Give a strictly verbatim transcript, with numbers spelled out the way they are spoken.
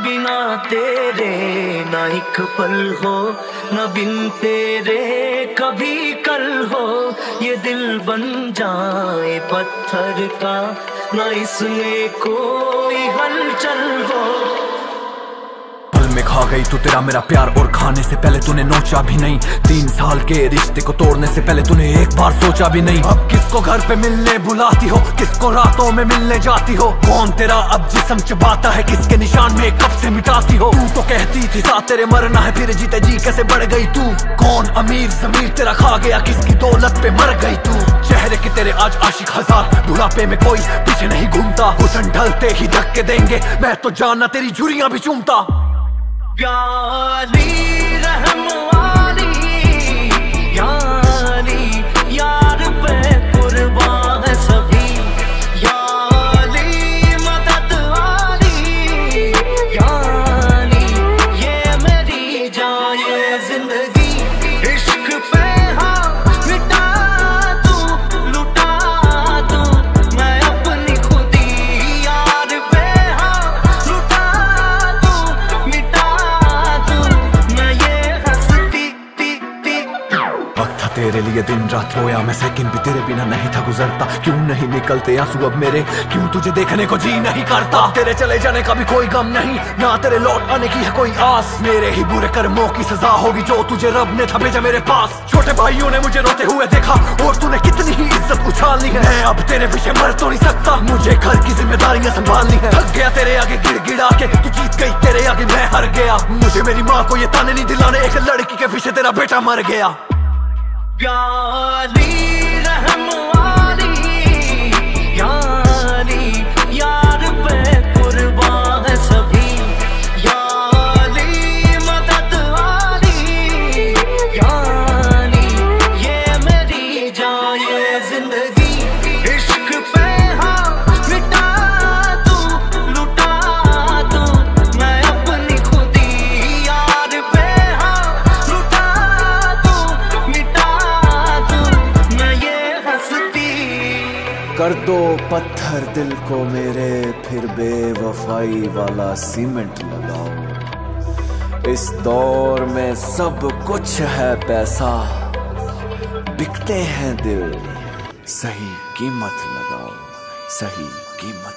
बिना तेरे ना एक पल हो, न बिन तेरे कभी कल हो। ये दिल बन जाए पत्थर का, ना इसमें कोई हलचल हो। पल में खा गई तू तेरा मेरा प्यार, और खाने से पहले तूने नोचा भी नहीं। तीन साल के रिश्ते को तोड़ने से पहले तूने एक बार सोचा भी नहीं। अब किसको घर पे मिलने बुलाती हो, किसको रातों में मिलने जाती हो। कौन तेरा अब जिस्म चबाता है, किसके निशान में कब से मिटाती हो। तू तो कहती थी साथ तेरे मरना है, फिर जीते जी कैसे बढ़ गई तू। कौन अमीर जमीर तेरा खा गया, किसकी दौलत पे मर गई तू। चेहरे के तेरे आज आशिक हजार, बुढ़ापे में कोई पीछे नहीं घूमता। हुस्न ढलते ही धक्के देंगे, मैं तो जानना तेरी झुर्रियां भी चूमता। यारी रहम वाली, यारी यार पे कुर्बान है सभी। यारी मदद वाली, यारी ये मेरी जान ये जिंदगी। इश्क पे हाँ मिटा दूं, लुटा दूं मैं अपनी खुदी। यार पे हाँ लुटा दूं, मिटा तेरे लिए दिन रात रोया मैं, सेकंड भी तेरे बिना नहीं था गुजरता। क्यों नहीं निकलते आंसू अब मेरे, क्यों तुझे देखने को जी नहीं करता। तेरे चले जाने का भी कोई गम नहीं, ना तेरे लौट आने की है कोई आस। मेरे ही बुरे कर्मों की सजा होगी जो तुझे रब ने था भेजा मेरे पास। छोटे भाइयों ने मुझे रोते हुए देखा, और तूने कितनी ही इज्जत उछालनी है। मैं अब तेरे पीछे मर तो नहीं सकता, मुझे घर की जिम्मेदारियां संभालनी है। थक गया तेरे आगे गिड़गिड़ा के, तू जीत गई तेरे आगे मैं हार गया। मुझे मेरी माँ को ये ताने नहीं दिलाने, एक लड़की के पीछे तेरा बेटा मर गया। यारी रहम वाली, यारी यार पे कुर्बान है सभी। यारी मदद वाली, यारी ये मेरी जान ये जिंदगी। इश्क पे हाँ मिटा दूं, लुटा दूं मैं अपनी खुदी। यार पे हाँ लुटा दूं, मिटा कर दो पत्थर दिल को मेरे, फिर बेवफाई वाला सीमेंट लगाओ। इस दौर में सब कुछ है पैसा, बिकते हैं दिल, सही कीमत लगाओ, सही कीमत।